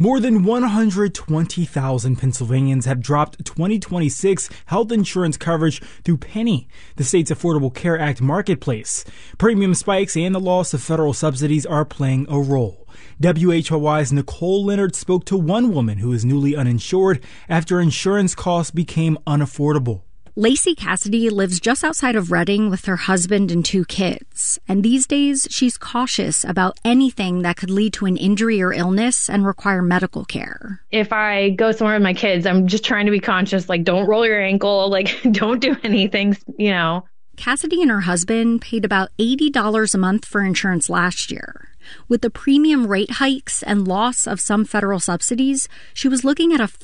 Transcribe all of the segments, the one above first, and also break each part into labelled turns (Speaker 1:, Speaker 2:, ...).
Speaker 1: More than 120,000 Pennsylvanians have dropped 2026 health insurance coverage through Penny, the state's Affordable Care Act marketplace. Premium spikes and the loss of federal subsidies are playing a role. WHYY's Nicole Leonard spoke to one woman who is newly uninsured after insurance costs became unaffordable.
Speaker 2: Lacey Cassidy lives just outside of Reading with her husband and 2 kids. And these days, she's cautious about anything that could lead to an injury or illness and require medical care.
Speaker 3: If I go somewhere with my kids, I'm just trying to be conscious, don't roll your ankle, don't do anything,
Speaker 2: Cassidy and her husband paid about $80 a month for insurance last year. With the premium rate hikes and loss of some federal subsidies, she was looking at a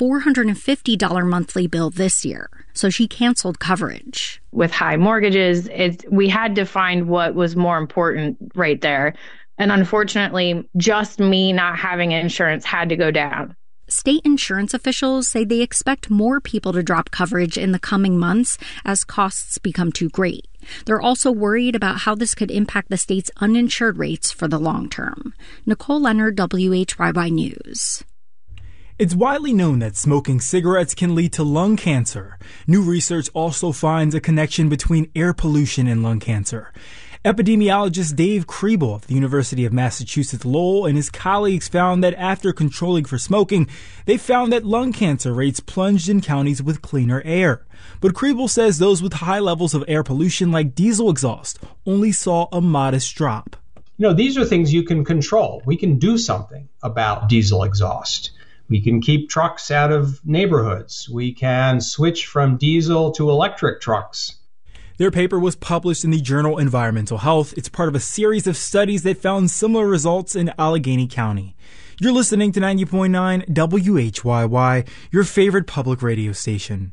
Speaker 2: $450 monthly bill this year, so she canceled coverage.
Speaker 3: With high mortgages, we had to find what was more important right there. And unfortunately, just me not having insurance had to go down.
Speaker 2: State insurance officials say they expect more people to drop coverage in the coming months as costs become too great. They're also worried about how this could impact the state's uninsured rates for the long term. Nicole Leonard, WHYY News.
Speaker 1: It's widely known that smoking cigarettes can lead to lung cancer. New research also finds a connection between air pollution and lung cancer. Epidemiologist Dave Kriebel of the University of Massachusetts Lowell and his colleagues found that after controlling for smoking, they found that lung cancer rates plunged in counties with cleaner air. But Kriebel says those with high levels of air pollution like diesel exhaust only saw a modest drop.
Speaker 4: These are things you can control. We can do something about diesel exhaust. We can keep trucks out of neighborhoods. We can switch from diesel to electric trucks.
Speaker 1: Their paper was published in the journal Environmental Health. It's part of a series of studies that found similar results in Allegheny County. You're listening to 90.9 WHYY, your favorite public radio station.